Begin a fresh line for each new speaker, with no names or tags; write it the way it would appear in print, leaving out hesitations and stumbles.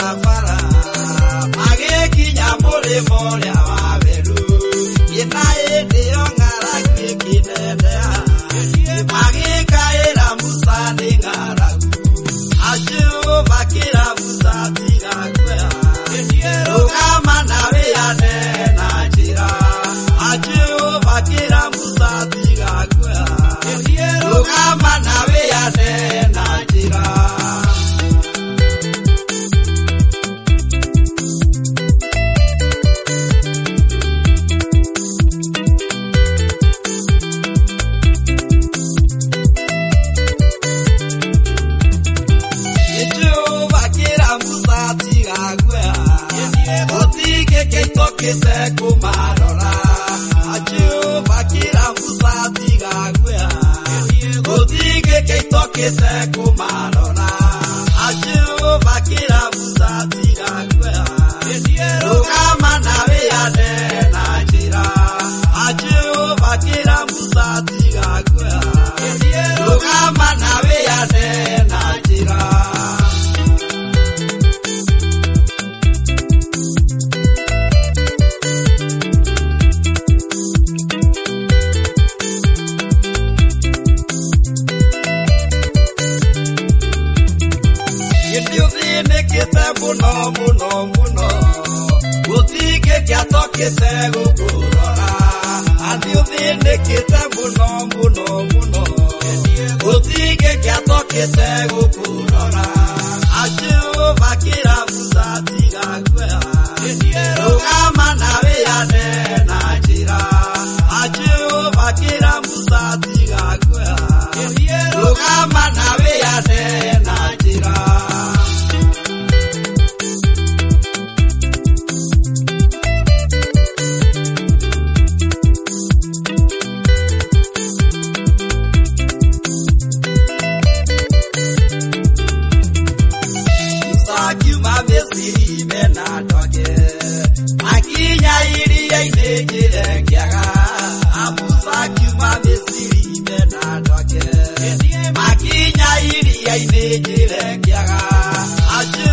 barabara magikinya mũrĩmo ũrĩa wa werũ ĩna hĩndĩ ĩyo ng'aragu ĩkĩnendeha magĩkaĩra Musa nĩ ng'aragu Jehova akĩra Musa tiga guoya rũgama na wĩyane na njĩra Jehova akĩra Musa tiga guoya rũgama na wĩyane na njĩra Kete kumarora Jehova akĩra Musa tiga guoya gũtige kĩito kĩte kumarora Jehova akĩra Musa tiga guoya rũgama na wĩyane na njĩra Jehova akĩra Musa tiga guoya rũgama na wĩyane na njĩra Muno gũtige kĩatokĩte gũkũrora atĩ ũthĩnĩkĩte mũno gũtige kĩatokĩte gũkũrora Jehova akĩra Musa tiga guoya rũgama na wĩyane na njĩra Jehova akĩra Musa tiga guoya rũgama na wĩyane na njĩra Akinya iria-inĩ ngĩrengiaga Musa akiuma Misiri mena ndoke akinya iria-inĩ ngĩrengiaga